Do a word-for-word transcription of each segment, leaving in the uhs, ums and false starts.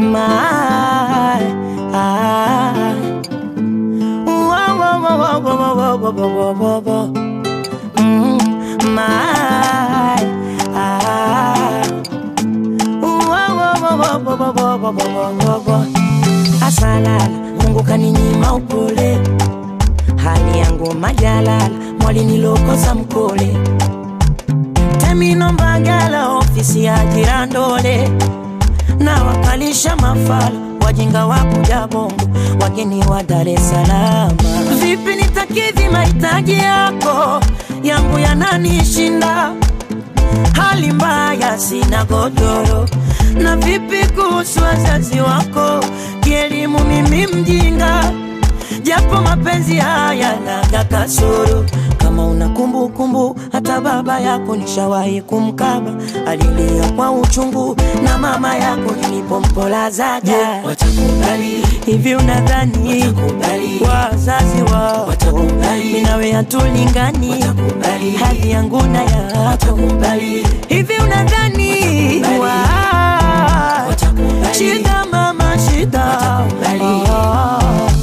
my ah. Whoa, whoa, whoa, whoa, whoa, whoa, whoa, whoa, whoa. Mm, my ah. Whoa, whoa, whoa, whoa, whoa, whoa, whoa, whoa, whoa. Asalala, Mungu kaninyima upole. Hali yangu majalala, mwali nilokosa mkole. Temino mbagala, ofisi ya jirandole. Na wakalisha mafala, wajinga wakuja bongo, wageni wa Dar es Salaam. Vipi nitakidhi mahitaji yako, yangu yananishinda. Hali mbaya sina godoro. Na vipi kuhusu wazazi wako, kielimu mimi mjinga. Japo mapenzi haya na kasoro. Kama una kumbu kumbu, hata baba yako nishawahi kumkaba. Alilia kwa uchungu, na mama yako nilipompolazaga. Yeah, watakubali. Hivi unadhani watakubali wazazi wao watakubali? Mimi nawe hatulingani, watakubali. Hali yangu na yako watakubali. Hivi unadhani watakubali? Shida mama shida watakubali. Oh.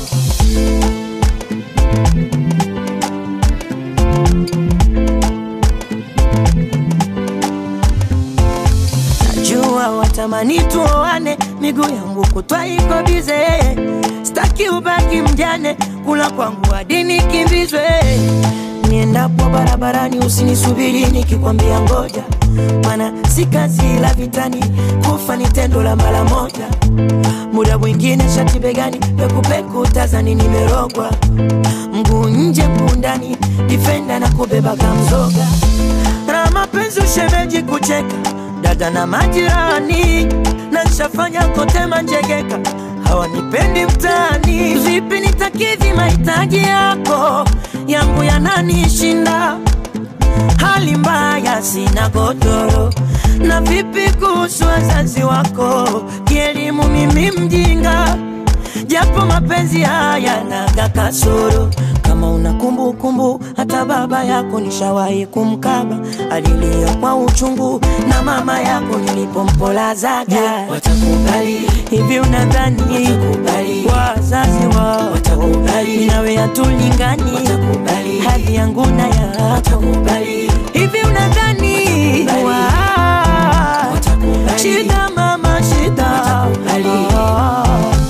Watamani tuoane, miguu yangu kutwa iko bize. Staki ubaki mjane, kula kwangu hadi nikimbizwe. Niendapo barabarani usinisubiri nikikwambia ngoja. Maana si kazi la vitani, kufa ni tendo la mara moja. Muda mwingine shati begani, peku peku tazani nimerogwa. Mguu nje mguu ndani, defender na kubeba kamzoga. Na mapenzi ushemeji kucheka, dada na majirani. Na nishafanya kote manjegeka, hawanipendi mtani. Vipi nitakidhi mahitaji yako, yangu yananishinda. Hali mbaya sina godoro. Na vipi kuhusu wazazi wako, kielimu mimi mjinga. Japo mapenzi haya na kasoro. Kama una kumbu kumbu, hata baba yako nishawahi kumkaba. Alilia kwa uchungu, na mama yako nilipompolazaga. Yeah, watakubali. Hivi unadhani watakubali wazazi wao watakubali? Mimi nawe hatulingani, watakubali. Hali yangu na yako watakubali. Hivi unadhani watakubali? Shida mama shida watakubali. Oh.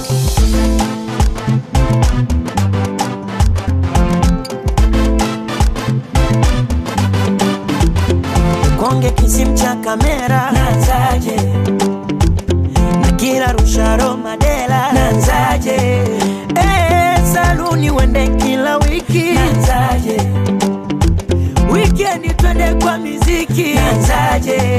Konge kisim cha kamera nanzaje, na kila rusharo madela nanzaje. Eh, saluni wende kila wiki nanzaje. Weekend twende kwa miziki nanzaje.